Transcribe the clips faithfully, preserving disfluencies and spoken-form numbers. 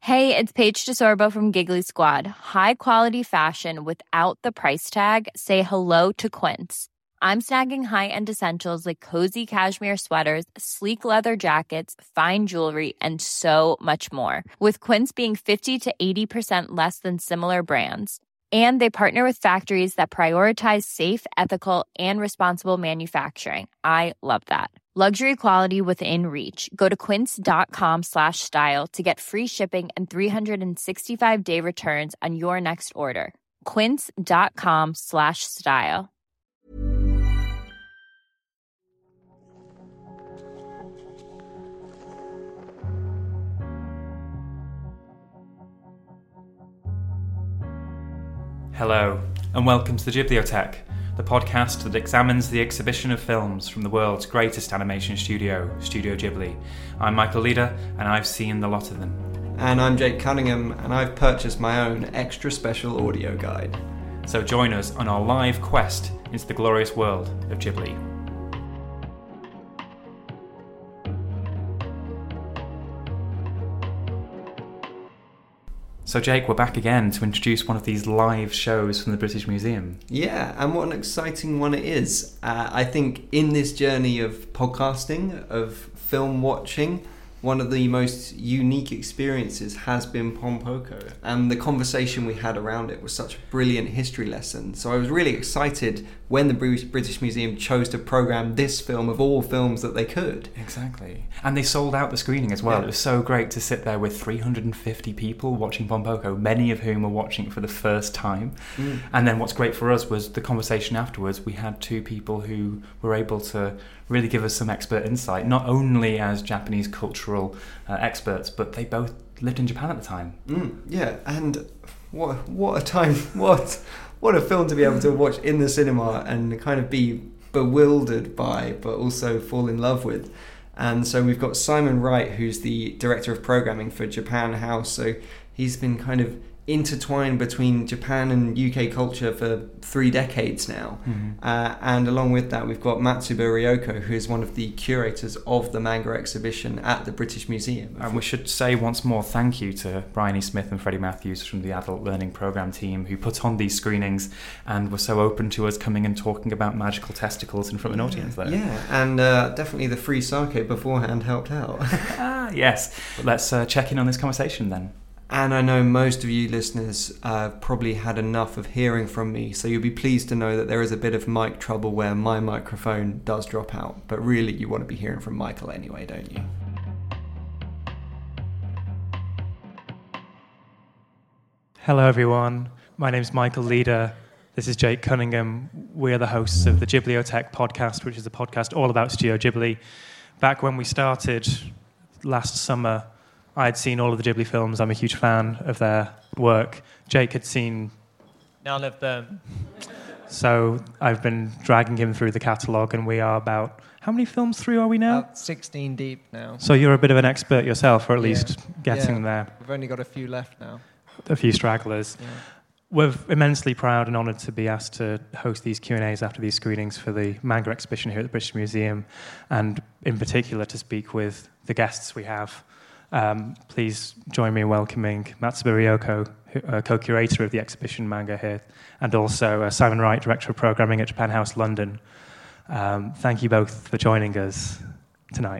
Hey, it's Paige DeSorbo from Giggly Squad. High quality fashion without the price tag. Say hello to Quince. I'm snagging high-end essentials like cozy cashmere sweaters, sleek leather jackets, fine jewelry, and so much more. With Quince being fifty to eighty percent less than similar brands. And they partner with factories that prioritize safe, ethical, and responsible manufacturing. I love that. Luxury quality within reach. Go to quince.com slash style to get free shipping and three sixty-five day returns on your next order. Quince.com slash style. Hello, and welcome to the Ghibliotheque, the podcast that examines the exhibition of films from the world's greatest animation studio, Studio Ghibli. I'm Michael Leader, and I've seen the lot of them. And I'm Jake Cunningham, and I've purchased my own extra special audio guide. So join us on our live quest into the glorious world of Ghibli. So Jake, we're back again to introduce one of these live shows from the British Museum. Yeah, and what an exciting one it is. Uh, I think in this journey of podcasting, of film watching, one of the most unique experiences has been Pompoko. And the conversation we had around it was such a brilliant history lesson. So I was really excited when the British Museum chose to programme this film of all films that they could. Exactly. And they sold out the screening as well. Yeah. It was so great to sit there with three hundred fifty people watching Pompoko, many of whom were watching it for the first time. Mm. And then what's great for us was the conversation afterwards. We had two people who were able to really give us some expert insight, not only as Japanese cultural uh, experts, but they both lived in Japan at the time. Mm, yeah, and what what a time, what what a film to be able to watch in the cinema and kind of be bewildered by, but also fall in love with. And so we've got Simon Wright, who's the director of programming for Japan House. So he's been kind of intertwined between Japan and U K culture for three decades now. Mm-hmm. Uh, and along with that, we've got Matsuba Ryoko, who is one of the curators of the manga exhibition at the British Museum. And we should say once more thank you to Brian E. Smith and Freddie Matthews from the Adult Learning Programme team who put on these screenings and were so open to us coming and talking about magical testicles in front of an audience there. Yeah, and uh, definitely the free sake beforehand helped out. ah, yes. But let's uh, check in on this conversation then. And I know most of you listeners uh, probably had enough of hearing from me, so you'll be pleased to know that there is a bit of mic trouble where my microphone does drop out. But really, you want to be hearing from Michael anyway, don't you? Hello everyone, my name's Michael Leader. This is Jake Cunningham. We're the hosts of the Ghibliotheque podcast, which is a podcast all about Studio Ghibli. Back when we started last summer, I had seen all of the Ghibli films. I'm a huge fan of their work. Jake had seen none of them. So I've been dragging him through the catalogue, and we are about... How many films through are we now? About sixteen deep now. So you're a bit of an expert yourself, or at yeah. least getting yeah. there. We've only got a few left now. A few stragglers. Yeah. We're immensely proud and honoured to be asked to host these Q and A's after these screenings for the manga exhibition here at the British Museum, and in particular to speak with the guests we have. Um, please join me in welcoming Matsuba Ryoko, who, uh, co-curator of the exhibition manga here, and also uh, Simon Wright, director of programming at Japan House London. Um, thank you both for joining us tonight.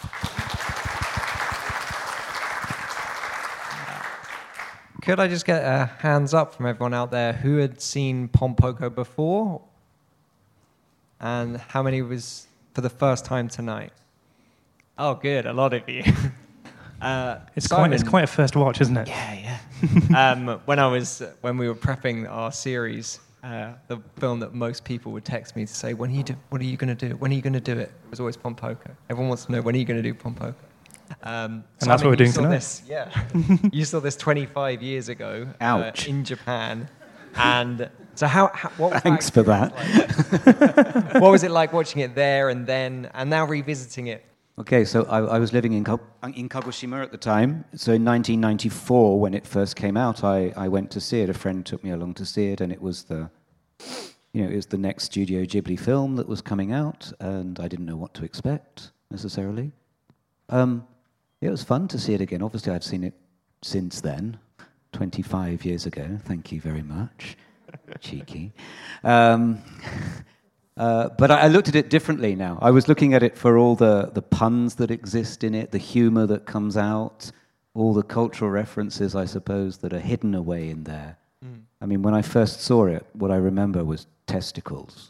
Could I just get a hands up from everyone out there who had seen Pompoko before? And how many was for the first time tonight? Oh, good, a lot of you. Uh, it's Simon, quite it's quite a first watch, isn't it? Yeah, yeah. um, when I was when we were prepping our series, uh, the film that most people would text me to say, "When are you do, what are you going to do? When are you going to do it?" It was always Pompoko. Everyone wants to know when are you going to do Pompoko. Um, and that's what we're doing tonight. This, yeah, you saw this twenty-five years ago uh, in Japan, and so how? how what was Thanks for that. Like? What was it like watching it there and then, and now revisiting it? Okay, so I, I was living in in Kagoshima at the time. So in nineteen ninety-four, when it first came out, I, I went to see it. A friend took me along to see it, and it was the, you know, it was the next Studio Ghibli film that was coming out, and I didn't know what to expect necessarily. Um, it was fun to see it again. Obviously, I'd seen it since then, twenty-five years ago. Thank you very much. Cheeky. Um, uh, but I, I looked at it differently now. I was looking at it for all the, the puns that exist in it, the humor that comes out, all the cultural references, I suppose, that are hidden away in there. Mm. I mean, when I first saw it, what I remember was testicles.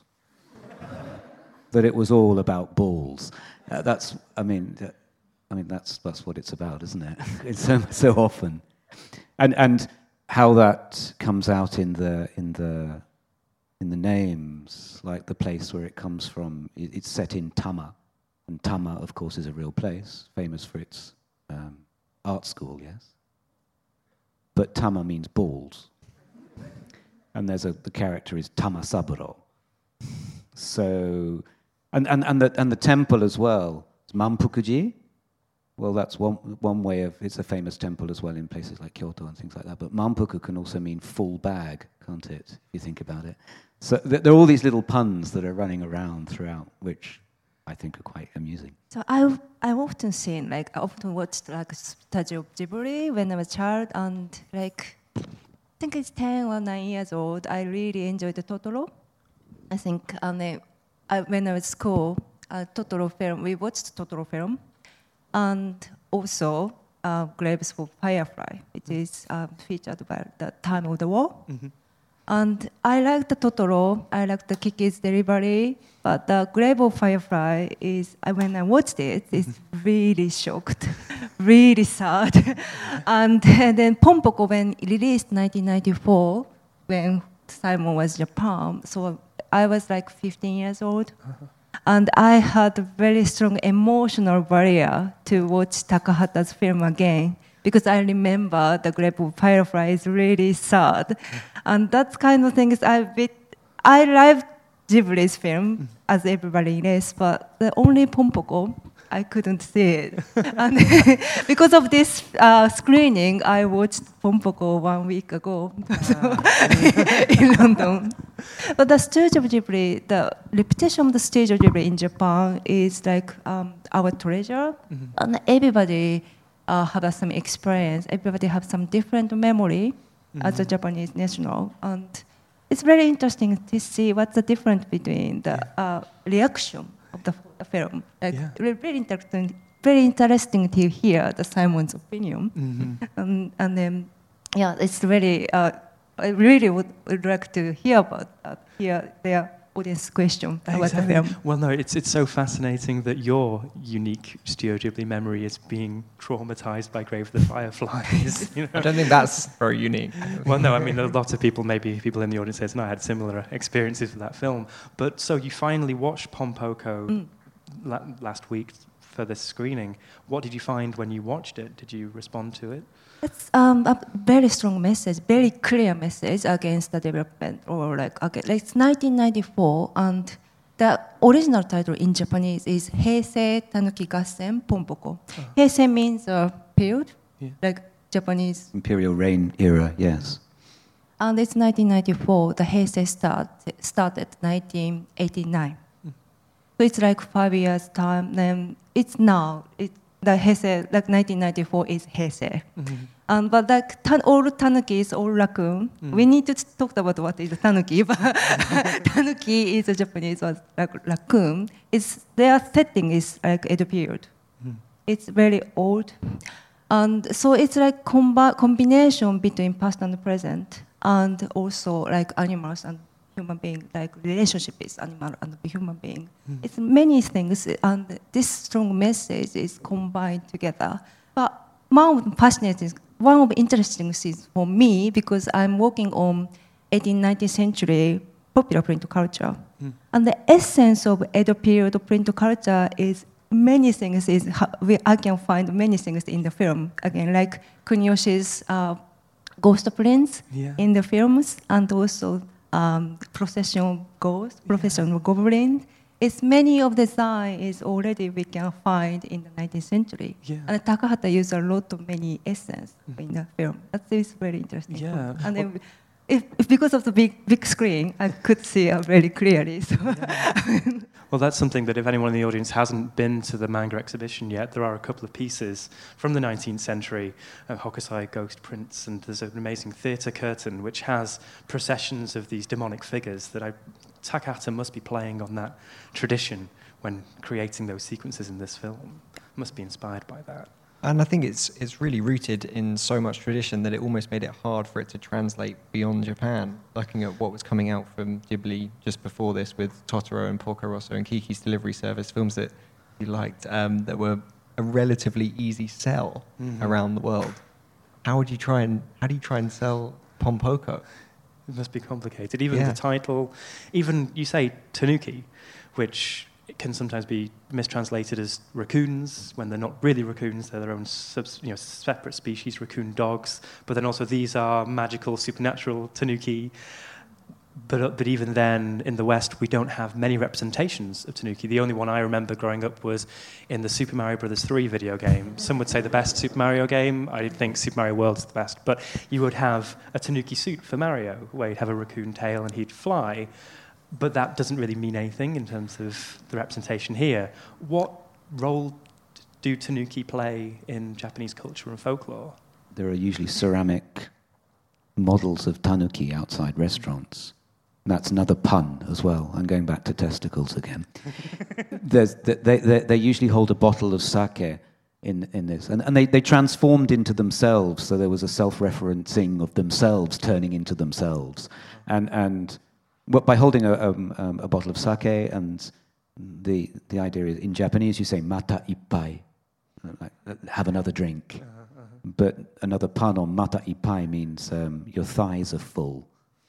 That it was all about balls. Uh, that's, I mean, uh, I mean that's that's what it's about, isn't it? It's so so often, and and how that comes out in the in the in the names, like the place where it comes from. It, it's set in Tama, and Tama, of course, is a real place, famous for its um, art school, yes. But Tama means balls, and there's a the character is Tama Saburo, so. And and and the and the temple as well. It's Manpukuji. Well, that's one one way of. It's a famous temple as well in places like Kyoto and things like that. But Manpuku can also mean full bag, can't it? If you think about it. So th- there are all these little puns that are running around throughout, which I think are quite amusing. So I I've often seen like I often watched like Studio of Ghibli when I was a child, and like I think it's ten or nine years old. I really enjoyed the Totoro. I think and. Uh, I, when I was at school, uh, Totoro film, we watched Totoro film, and also uh, Graves for Firefly, which is uh, featured by the time of the war. Mm-hmm. And I like the Totoro, I like the Kiki's Delivery, but the Grave of Firefly is, uh, when I watched it, it's really shocked, really sad. and, and then Pompoko, when released nineteen ninety-four, when Simon was in Japan, so I was like fifteen years old, uh-huh. and I had a very strong emotional barrier to watch Takahata's film again because I remember the Grave of Firefly is really sad, uh-huh. and that kind of things I bit. I loved Ghibli's film mm-hmm. as everybody is, but the only Pompoko I couldn't see it, and because of this uh, screening, I watched Pompoko one week ago in London. But the Studio of Ghibli, the reputation of the Studio of Ghibli in Japan is like um, our treasure, mm-hmm. and everybody uh, have some experience. Everybody have some different memory mm-hmm. as a Japanese national, and it's very interesting to see what's the difference between the uh, reaction of the, the film. Like yeah. really interesting, very interesting to hear the Simon's opinion, mm-hmm. and, and then yeah, it's really. Uh, I really would, would like to hear about that, hear their audience question about exactly. the film. Well, no, it's it's so fascinating that your unique Studio Ghibli memory is being traumatized by Grave of the Fireflies. You know? I don't think that's very unique. Well, no, I mean, a lot of people, maybe people in the audience says, no, I had similar experiences with that film. But so you finally watched Pompoko mm. la- last week for this screening. What did you find when you watched it? Did you respond to it? It's um, a very strong message, very clear message against the development, or like okay, like it's nineteen ninety-four, and the original title in Japanese is Heisei Tanuki Gassen Pompoko. Oh. Heisei means a period, yeah. like Japanese Imperial Reign era, yes. And it's nineteen ninety-four. The Heisei start started nineteen eighty-nine. Mm. So it's like five years time. Then it's now it the Heisei like nineteen ninety-four is Heisei. Mm-hmm. Um, but like tan- all tanuki is all raccoon. Mm. We need to talk about what is tanuki. But tanuki is a Japanese word, like raccoon. It's their setting is like Edo period. Mm. It's very old, and so it's like combi- combination between past and present, and also like animals and human being, like relationship is animal and human being. Mm. It's many things, and this strong message is combined together. But one of the fascinating, one of the interesting things for me, because I'm working on eighteenth, nineteenth century popular print culture, mm. and the essence of Edo period print culture is many things. Is we I can find many things in the film again, like Kuniyoshi's uh, ghost prints yeah. in the films, and also um, procession ghost, procession yeah. goblin. It's many of the design is already we can find in the nineteenth century. Yeah. And Takahata used a lot of many essence mm-hmm. in the film. That is very interesting. Yeah. And then if, if because of the big big screen, I could see it very clearly. So. Yeah. Well, that's something that if anyone in the audience hasn't been to the manga exhibition yet, there are a couple of pieces from the nineteenth century, uh, Hokusai Ghost Prince, and there's an amazing theatre curtain which has processions of these demonic figures that I, Takahata must be playing on that tradition when creating those sequences in this film. Must be inspired by that. And I think it's it's really rooted in so much tradition that it almost made it hard for it to translate beyond Japan. Looking at what was coming out from Ghibli just before this with Totoro and Porco Rosso and Kiki's Delivery Service, films that you liked, um, that were a relatively easy sell mm-hmm. around the world. How would you try and how do you try and sell Pon Poko? It must be complicated. Even yeah. the title, even you say tanuki, which it can sometimes be mistranslated as raccoons when they're not really raccoons. They're their own subs, you know, separate species, raccoon dogs. But then also these are magical, supernatural tanuki. But, uh, but even then, in the West, we don't have many representations of tanuki. The only one I remember growing up was in the Super Mario Bros. three video game. Some would say the best Super Mario game. I think Super Mario World is the best. But you would have a tanuki suit for Mario, where you'd have a raccoon tail and he'd fly. But that doesn't really mean anything in terms of the representation here. What role do tanuki play in Japanese culture and folklore? There are usually ceramic models of tanuki outside restaurants. That's another pun as well. I'm going back to testicles again. There's, they, they, they usually hold a bottle of sake in, in this. And, and they, they transformed into themselves, so there was a self-referencing of themselves turning into themselves. And... and Well, by holding a, um, um, a bottle of sake, and the the idea is in Japanese you say mata ippai, like have another drink. Uh-huh, uh-huh. But another pun on mata ippai means um, your thighs are full.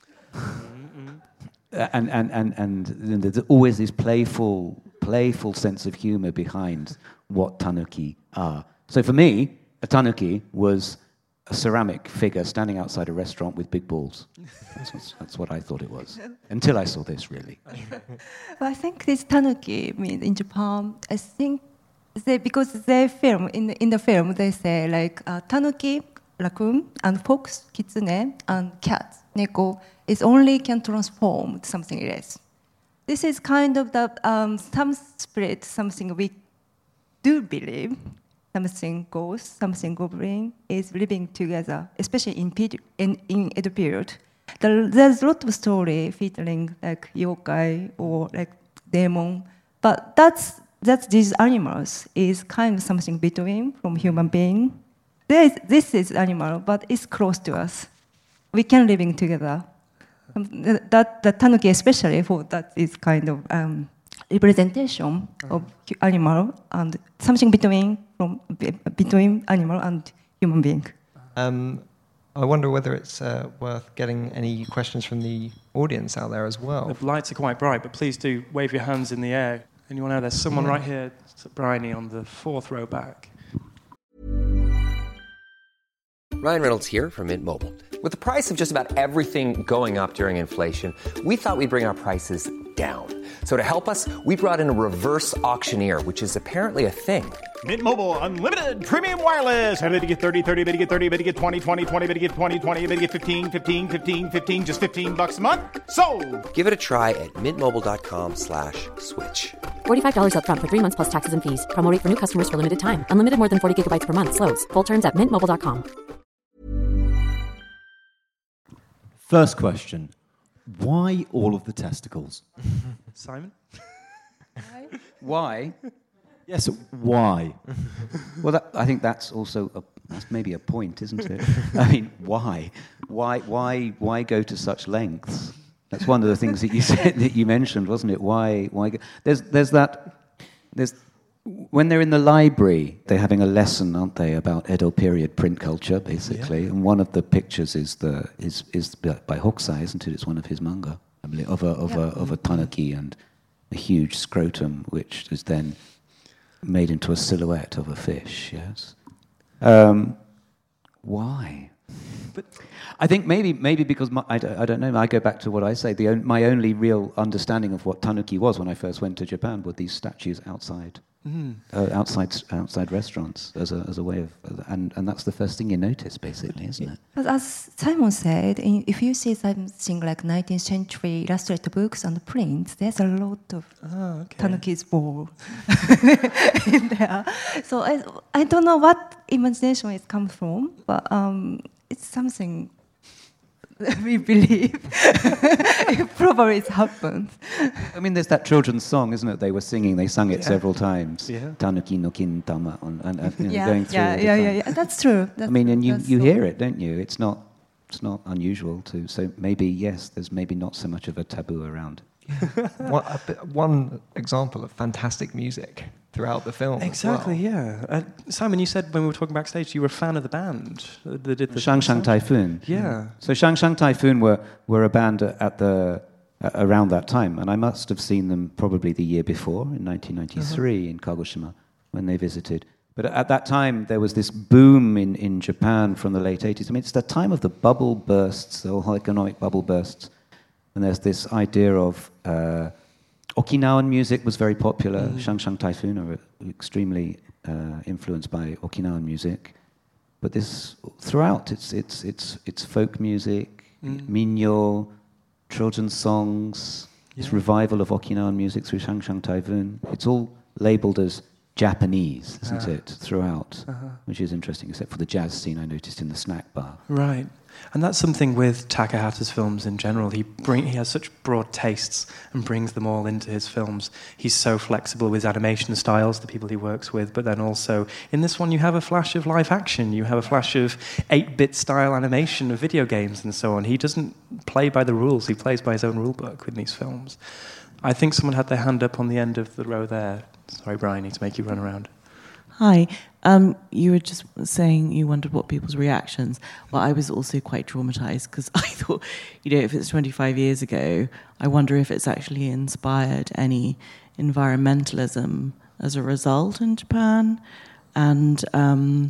Mm-hmm. and, and and and there's always this playful playful sense of humor behind what tanuki are. So for me, a tanuki was a ceramic figure standing outside a restaurant with big balls. That's, that's what I thought it was. Until I saw this, really. Well, I think this tanuki means in Japan, I think they, because they film, in the, in the film, they say like uh, tanuki, raccoon, and fox, kitsune, and cat, neko, is only can transform to something else. This is kind of the, um, some spirit, something we do believe. Something ghost, something goblin is living together, especially in in, in Edo period. There, there's a lot of story featuring like yokai or like demon, but that's that's these animals is kind of something between from human being. There is, this is animal, but it's close to us. We can living together. Um, that the tanuki especially for that is kind of um, representation of animal and something between from between animal and human being. Um, I wonder whether it's uh, worth getting any questions from the audience out there as well. The lights are quite bright, but please do wave your hands in the air. Anyone out there? There's someone yeah. right here, Bryony, on the fourth row back. Ryan Reynolds here from Mint Mobile. With the price of just about everything going up during inflation, we thought we'd bring our prices down. So to help us, we brought in a reverse auctioneer, which is apparently a thing. Mint Mobile Unlimited Premium Wireless. How to get thirty, thirty, bit to get thirty, bit to get twenty, twenty, twenty, bit to get twenty, twenty, bit to get fifteen, fifteen, fifteen, fifteen, just fifteen bucks a month? Sold! Give it a try at mintmobile.com slash switch. forty-five dollars up front for three months plus taxes and fees. Promo rate for new customers for limited time. Unlimited more than forty gigabytes per month. Slows full terms at mint mobile dot com. First question. Why all of the testicles? Simon? Why? Yes, why? Well, that, I think that's also a, that's maybe a point, isn't it? I mean, why? Why? Why? Why go to such lengths? That's one of the things that you said that you mentioned, wasn't it? Why? Why? Go? There's there's that there's when they're in the library, they're having a lesson, aren't they, about Edo period print culture, basically. Yeah. And one of the pictures is the is is by Hokusai, isn't it? It's one of his manga, I believe, of a of yeah. a of a tanuki and a huge scrotum, which is then made into a silhouette of a fish. Yes. Um, why? But I think maybe maybe because my, I, don't, I don't know. I go back to what I say. The on, my only real understanding of what tanuki was when I first went to Japan were these statues outside, mm. uh, outside outside restaurants as a as a way of, and and that's the first thing you notice, basically, isn't it? But as Simon said, in, if you see something like nineteenth century illustrated books and prints, there's a lot of oh, okay. tanuki's ball in there. So I I don't know what imagination it comes from, but um, it's something we believe. It probably it's happened. I mean, there's that children's song, isn't it? They were singing. They sang it Yeah. several times. Yeah. Tanuki no kintama, and, and, and you know, Yeah, going through. yeah, all the yeah, time. yeah, yeah. That's true. That's, I mean, and you, that's you so- hear it, don't you? It's not it's not unusual to. So maybe yes, there's maybe not so much of a taboo around. one, a bit, one example of fantastic music throughout the film. as Exactly, well. yeah. Uh, Simon, you said when we were talking backstage you were a fan of the band that did the Shang Shang soundtrack. Typhoon. Yeah. So Shang Shang Typhoon were were a band at the uh, around that time, and I must have seen them probably the year before in nineteen ninety-three Uh-huh. in Kagoshima when they visited. But at that time, there was this boom in, in Japan from the late eighties. I mean, it's the time of the bubble bursts, the whole economic bubble bursts. And there's this idea of uh, Okinawan music was very popular. Mm. Shang Shang Typhoon are extremely uh, influenced by Okinawan music. But this throughout, it's it's it's it's folk music, Mm. minyo, children's songs, this Yeah. revival of Okinawan music through Shang Shang Typhoon. It's all labelled as Japanese, isn't Ah. it, throughout, Uh-huh. which is interesting, except for the jazz scene I noticed in the snack bar. Right. And that's something with Takahata's films in general. He bring, he has such broad tastes and brings them all into his films. He's so flexible with his animation styles, the people he works with, but then also in this one you have a flash of live action, you have a flash of eight-bit style animation of video games and so on. He doesn't play by the rules, he plays by his own rule book with these films. I think someone had their hand up on the end of the row there. Sorry, Brian, I need to make you run around. Hi. Um, you were just saying you wondered what people's reactions. Well, I was also quite traumatized because I thought, you know, if it's twenty-five years ago, I wonder if it's actually inspired any environmentalism as a result in Japan. And um,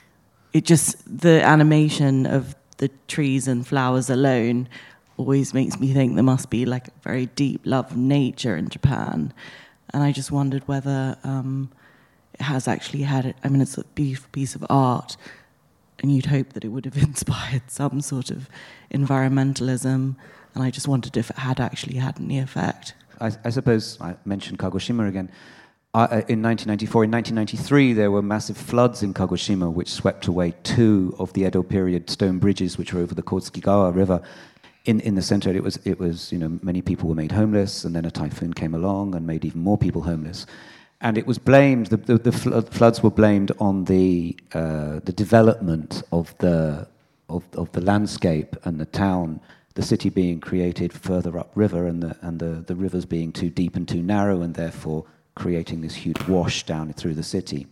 it just, the animation of the trees and flowers alone always makes me think there must be like a very deep love of nature in Japan. And I just wondered whether... Um, it has actually had it. I mean, it's a beautiful piece of art, and you'd hope that it would have inspired some sort of environmentalism, and I just wondered if it had actually had any effect. I, I suppose I mentioned Kagoshima again. Uh, in nineteen ninety-four, in nineteen ninety-three, there were massive floods in Kagoshima, which swept away two of the Edo period stone bridges, which were over the Kotsukigawa River. In in the center, it was it was you know many people were made homeless, and then a typhoon came along and made even more people homeless. And it was blamed. The, the, the floods were blamed on the uh, the development of the of, of the landscape and the town, the city being created further upriver, and the and the, the rivers being too deep and too narrow, and therefore creating this huge wash down through the city.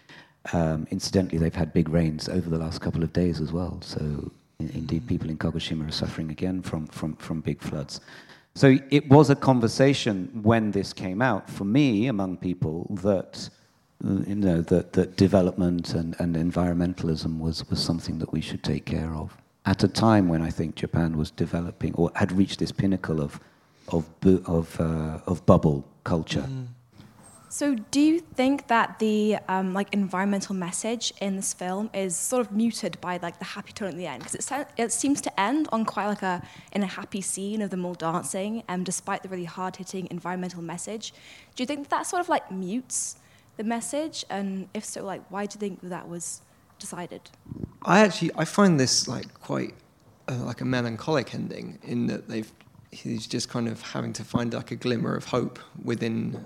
Um, incidentally, they've had big rains over the last couple of days as well. So, in, indeed, people in Kagoshima are suffering again from from from big floods. So it was a conversation when this came out for me among people that you know that, that development and, and environmentalism was, was something that we should take care of at a time when I think Japan was developing or had reached this pinnacle of of bu- of, uh, of bubble culture. Mm. So do you think that the um, like environmental message in this film is sort of muted by like the happy tone at the end? Because it, se- it seems to end on quite like a in a happy scene of them all dancing, and um, despite the really hard-hitting environmental message. Do you think that, that sort of like mutes the message? And if so, like why do you think that was decided? I actually I find this like quite uh, like a melancholic ending in that they've he's just kind of having to find like a glimmer of hope within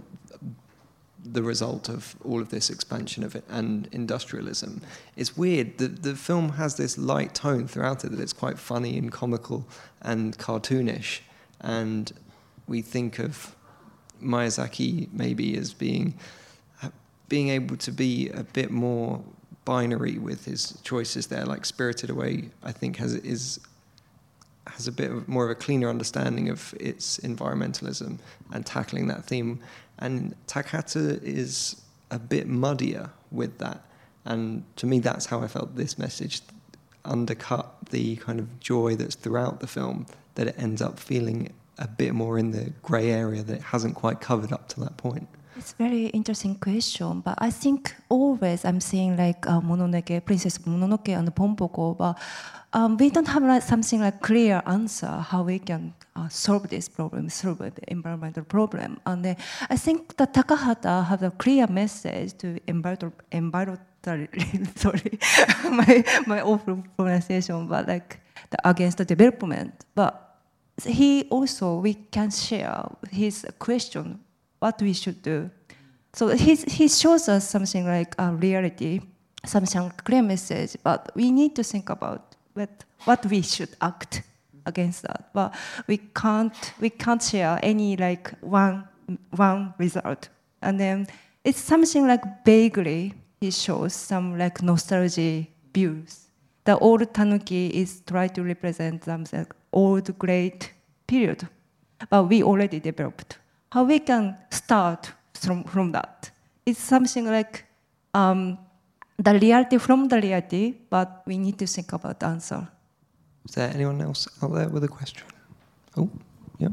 the result of all of this expansion of it and industrialism. It's weird. The, the film has this light tone throughout it that it's quite funny and comical and cartoonish. And we think of Miyazaki maybe as being being able to be a bit more binary with his choices there. Like Spirited Away, I think, has is has a bit of more of a cleaner understanding of its environmentalism and tackling that theme. And Takahata is a bit muddier with that. And to me, that's how I felt this message undercut the kind of joy that's throughout the film, that it ends up feeling a bit more in the grey area that it hasn't quite covered up to that point? It's a very interesting question, but I think always I'm saying like uh, Mononoke, Princess Mononoke and Pompoko, but um, we don't have like something like clear answer how we can uh, solve this problem, solve the environmental problem. And uh, I think that Takahata have a clear message to environmental, environmental sorry, my my awful pronunciation, but like the, against the development. But he also we can share his question. What we should do. So he, he shows us something like a reality, something clear message, but we need to think about what, what we should act against that. But we can't we can't share any like one one result. And then it's something like vaguely he shows some like nostalgia views. The old Tanuki is trying to represent some like old great period, but we already developed. How we can start from, from that. It's something like um, the reality from the reality, but we need to think about the answer. Is there anyone else out there with a question? Oh, yeah.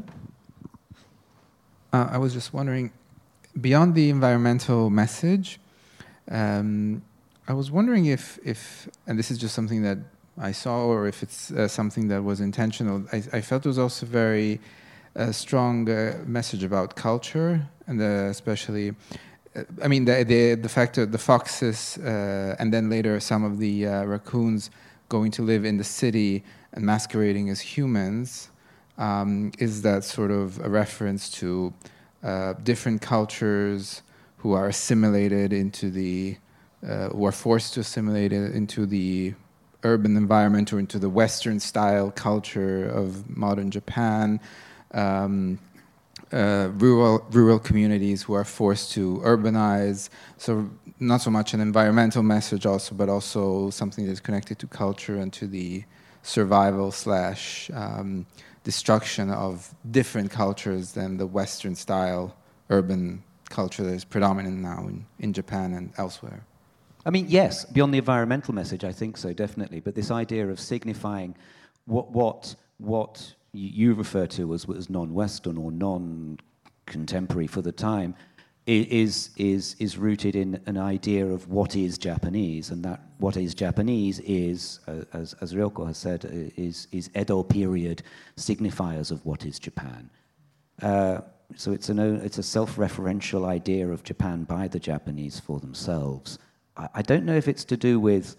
Uh, I was just wondering, beyond the environmental message, um, I was wondering if, if, and this is just something that I saw, or if it's uh, something that was intentional. I, I felt it was also very a strong uh, message about culture, and uh, especially, uh, I mean, the, the the fact that the foxes uh, and then later some of the uh, raccoons going to live in the city and masquerading as humans, um, is that sort of a reference to uh, different cultures who are assimilated into the, uh, who are forced to assimilate into the urban environment or into the Western style culture of modern Japan. Um, uh, rural rural communities who are forced to urbanize, so not so much an environmental message also, but also something that's connected to culture and to the survival slash um, destruction of different cultures than the Western style urban culture that is predominant now in, in Japan and elsewhere. I mean, yes, beyond the environmental message, I think so, definitely, but this idea of signifying what what what you refer to as, as non-Western or non-contemporary for the time is, is, is rooted in an idea of what is Japanese, and that what is Japanese is, uh, as, as Ryoko has said, is, is Edo period signifiers of what is Japan. Uh, so it's, an, it's a self-referential idea of Japan by the Japanese for themselves. I, I don't know if it's to do with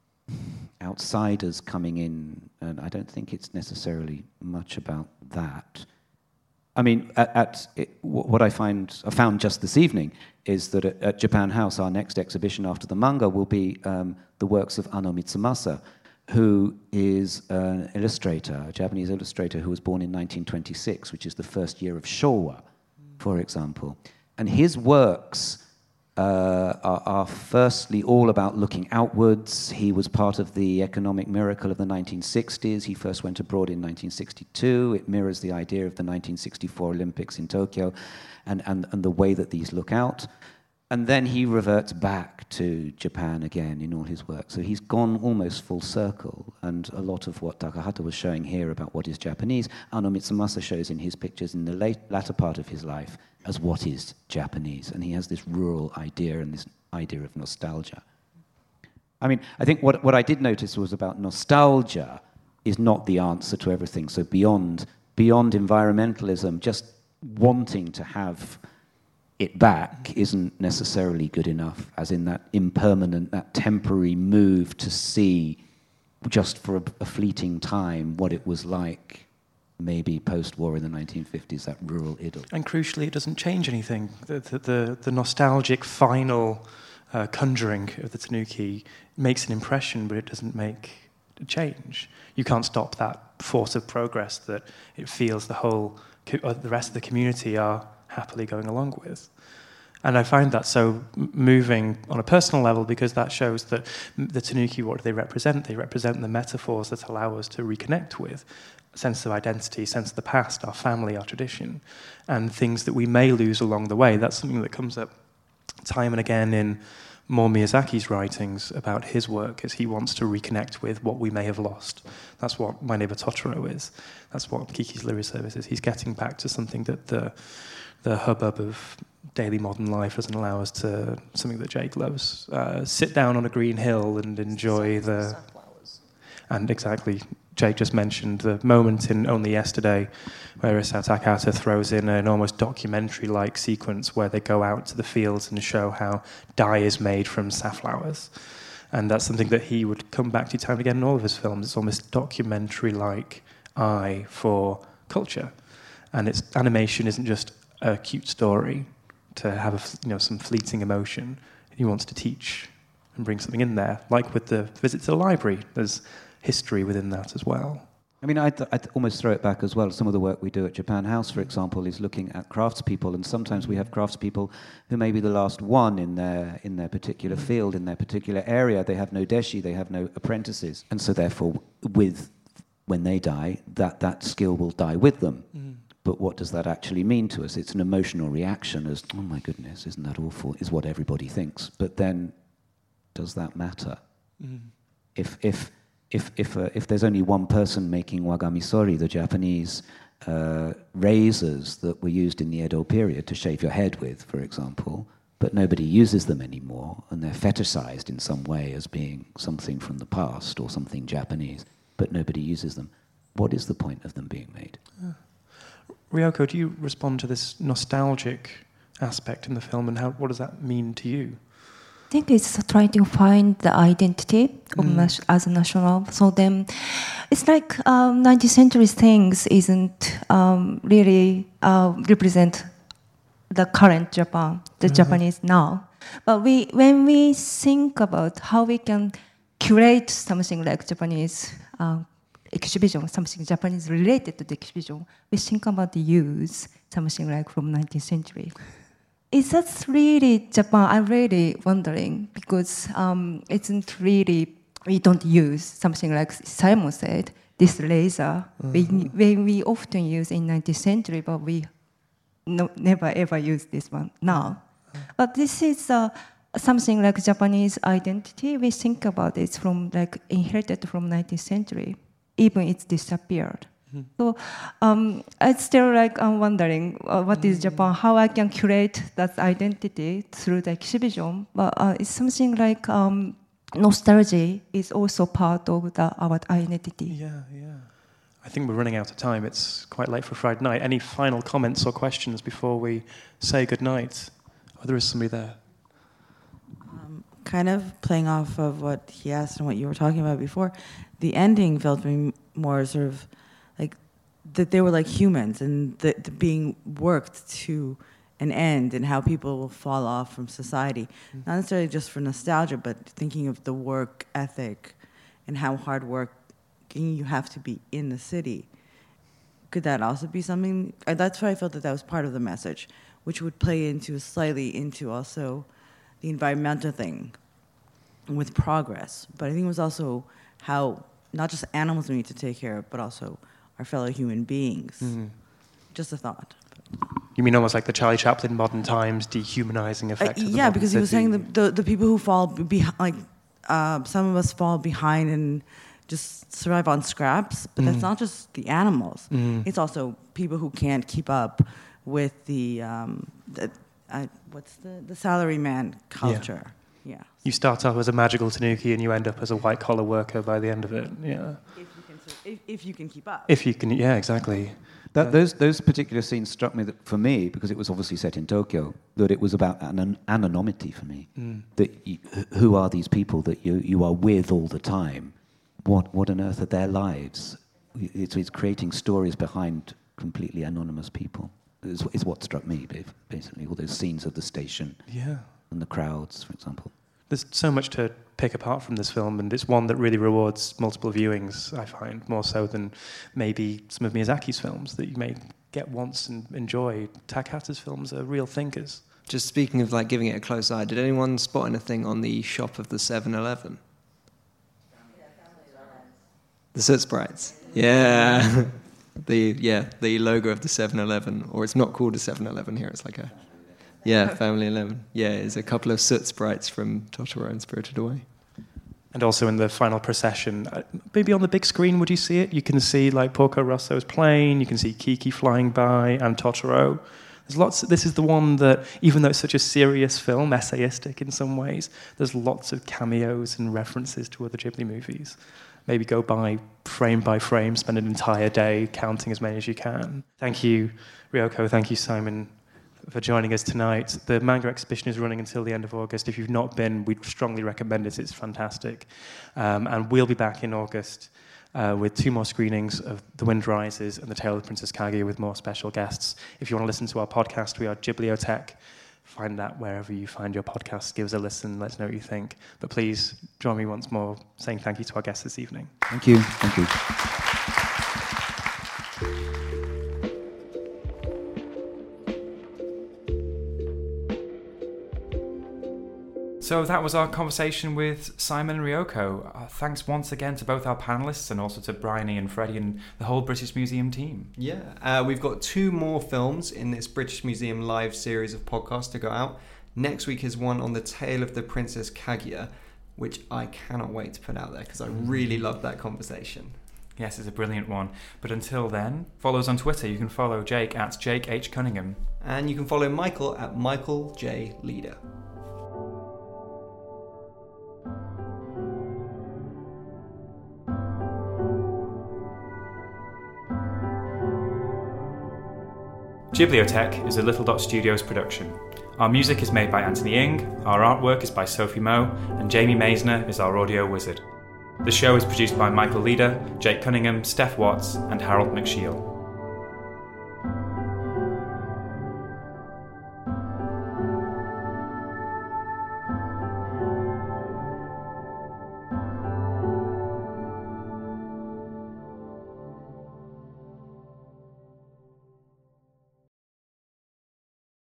outsiders coming in, and I don't think it's necessarily much about that. I mean, at, at it, what I find I found just this evening is that at, at Japan House, our next exhibition after the manga will be um, the works of Ano Mitsumasa, who is an illustrator, a Japanese illustrator who was born in nineteen twenty-six, which is the first year of Showa, for example. And his works Uh, are, are firstly all about looking outwards. He was part of the economic miracle of the nineteen sixties. He first went abroad in nineteen sixty-two. It mirrors the idea of the nineteen sixty-four Olympics in Tokyo and, and, and the way that these look out. And then he reverts back to Japan again in all his work. So he's gone almost full circle. And a lot of what Takahata was showing here about what is Japanese, Ano Mitsumasa shows in his pictures in the late, latter part of his life as what is Japanese. And he has this rural idea and this idea of nostalgia. I mean, I think what, what I did notice was about nostalgia is not the answer to everything. So beyond, beyond environmentalism, just wanting to have it back isn't necessarily good enough, as in that impermanent, that temporary move to see just for a, a fleeting time what it was like maybe post-war in the nineteen fifties, that rural idyll. And crucially, it doesn't change anything. The, the, the, the nostalgic final uh, conjuring of the Tanuki makes an impression, but it doesn't make a change. You can't stop that force of progress that it feels the whole, uh, the rest of the community are happily going along with. And I find that so moving on a personal level, because that shows that the Tanuki, what do they represent? They represent the metaphors that allow us to reconnect with a sense of identity, sense of the past, our family, our tradition, and things that we may lose along the way. That's something that comes up time and again in more Miyazaki's writings about his work is he wants to reconnect with what we may have lost. That's what My Neighbor Totoro is. That's what Kiki's Lyric Service is. He's getting back to something that the the hubbub of daily modern life doesn't allow us to, something that Jake loves. Uh, sit down on a green hill and enjoy the... And exactly, Jake just mentioned the moment in Only Yesterday where Isao Takahata throws in an almost documentary-like sequence where they go out to the fields and show how dye is made from safflowers. And that's something that he would come back to time and again in all of his films. It's almost documentary-like eye for culture. And its animation isn't just a cute story to have a, you know, some fleeting emotion. He wants to teach and bring something in there, like with the visit to the library. There's history within that as well. I mean, I'd, I'd almost throw it back as well. Some of the work we do at Japan House, for example, is looking at craftspeople, and sometimes we have craftspeople who may be the last one in their in their particular field, in their particular area. They have no deshi, they have no apprentices, and so therefore, with when they die, that that skill will die with them. Mm. But what does that actually mean to us? It's an emotional reaction as, oh my goodness, isn't that awful, is what everybody thinks. But then, does that matter? Mm. If if if if uh, if there's only one person making wagamisori, the Japanese uh, razors that were used in the Edo period to shave your head with, for example, but nobody uses them anymore, and they're fetishized in some way as being something from the past or something Japanese, but nobody uses them. What is the point of them being made? Uh. Ryoko, do you respond to this nostalgic aspect in the film, and how, what does that mean to you? I think it's trying to find the identity of Mm. nas- as a national. So then, it's like um, nineteenth century things isn't um, really uh, represent the current Japan, the Mhm. Japanese now. But we, when we think about how we can curate something like Japanese uh, exhibition, something Japanese related to the exhibition, we think about the use, something like from nineteenth century. Is that really Japan? I'm really wondering, because um, it's not really, we don't use something like Simon said, this laser, Mm-hmm. we, we, we often use in nineteenth century, but we no, never ever use this one now. But this is uh, something like Japanese identity. We think about it from like inherited from nineteenth century. Even it's disappeared. Mm-hmm. So um, it's still like I'm wondering uh, what mm-hmm. is Japan, how I can curate that identity through the exhibition. But uh, it's something like um, nostalgia is also part of the, our identity. Yeah, yeah. I think we're running out of time. It's quite late for Friday night. Any final comments or questions before we say goodnight? Oh, there is somebody there. Um, kind of playing off of what he asked and what you were talking about before, the ending felt to me more sort of like that they were like humans and that the being worked to an end and how people will fall off from society. Mm-hmm. Not necessarily just for nostalgia, but thinking of the work ethic and how hard working you have to be in the city. Could that also be something? Uh, that's why I felt that that was part of the message, which would play into slightly into also the environmental thing with progress. But I think it was also how not just animals we need to take care of, but also our fellow human beings. Mm-hmm. Just a thought. You mean almost like the Charlie Chaplin modern times dehumanizing effect? Uh, of the yeah, because city. he was saying the, the, the people who fall behind, like uh, some of us fall behind and just survive on scraps, but mm. that's not just the animals. Mm. It's also people who can't keep up with the, um, the uh, what's the, the salaryman culture. Yeah. Yeah. You start off as a magical tanuki and you end up as a white-collar worker by the end of it. Yeah. If you can, if, if you can keep up. If you can, yeah, exactly. That, uh, those those particular scenes struck me that for me, because it was obviously set in Tokyo, that it was about an anonymity for me. Mm. That you, who are these people that you, you are with all the time? What what on earth are their lives? It's, it's creating stories behind completely anonymous people. Is, is what struck me, basically, all those scenes of the station. Yeah. And the crowds, for example. There's so much to pick apart from this film, and it's one that really rewards multiple viewings, I find, more so than maybe some of Miyazaki's films that you may get once and enjoy. Takahata's films are real thinkers. Just speaking of like giving it a close eye, did anyone spot anything on the shop of the seven eleven? The Soot Sprites. Yeah. the yeah, the logo of the seven eleven, or it's not called a seven eleven here, it's like a Yeah, Family Eleven. Yeah, it's a couple of soot sprites from Totoro and Spirited Away. And also in the final procession, uh, maybe on the big screen, would you see it? You can see like Porco Rosso's plane, you can see Kiki flying by, and Totoro. There's lots. This is the one that, even though it's such a serious film, essayistic in some ways, there's lots of cameos and references to other Ghibli movies. Maybe go by frame by frame, spend an entire day counting as many as you can. Thank you, Ryoko. Thank you, Simon, for joining us tonight. The manga exhibition is running until the end of August. If you've not been, we'd strongly recommend it. It's fantastic. Um, and we'll be back in August uh, with two more screenings of The Wind Rises and The Tale of the Princess Kaguya with more special guests. If you want to listen to our podcast, we are Ghibliotheque. Find that wherever you find your podcasts. Give us a listen. Let us know what you think. But please join me once more saying thank you to our guests this evening. Thank you. Thank you. So that was our conversation with Simon and Ryoko. Uh, thanks once again to both our panellists and also to Bryony and Freddie and the whole British Museum team. Yeah, uh, we've got two more films in this British Museum live series of podcasts to go out. Next week is one on the tale of the Princess Kaguya, which I cannot wait to put out there because I really loved that conversation. Yes, it's a brilliant one. But until then, follow us on Twitter. You can follow Jake at Jake H. Cunningham. And you can follow Michael at Michael J. Leader. Ghibliotheque is a Little Dot Studios production. Our music is made by Anthony Ng, our artwork is by Sophie Moe, and Jamie Meisner is our audio wizard. The show is produced by Michael Leader, Jake Cunningham, Steph Watts, and Harold McShiel.